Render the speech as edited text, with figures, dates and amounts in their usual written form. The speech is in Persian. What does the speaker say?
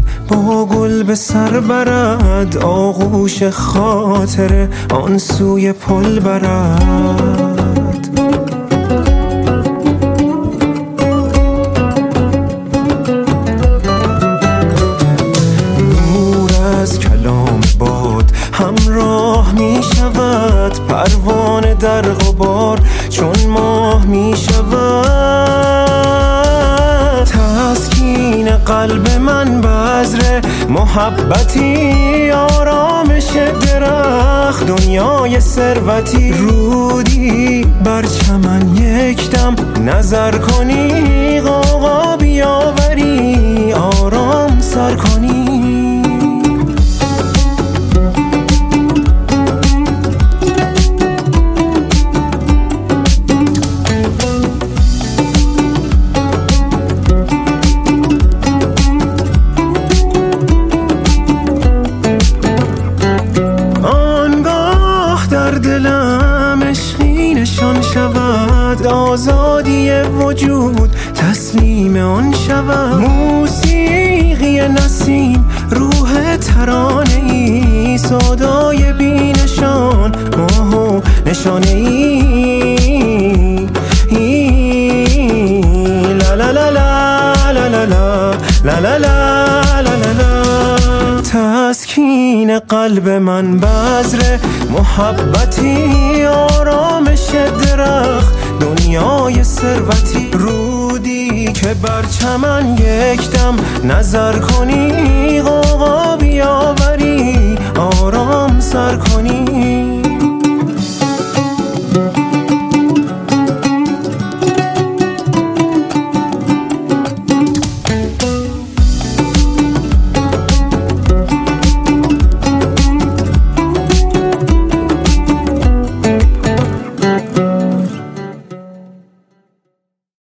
با گل به سر برد، آغوش خاطره آن سوی پل برد. نور از کلام باد همراه می شود، پروانه در غبار چون ماه می شود. تسکین قلب من بذر محبتی، آرامش درخت دنیای ثروتی. رودی بر چمن یک دم نظر کنی، غوغا بیاوری آرام سر کنی. دلم عشقی نشان شود، آزادی وجود تسلیم آن شود. موسیقی نسیم روح ترانه ای، صدای بی نشان ماه و نشانه ای. لا لا لا لا لا لا لا لا لا لا لا. تسکین قلب من بذر محبتی، آرامش درخت دنیای ثروتی. رودی که بر چمن یک دم نظر کنی،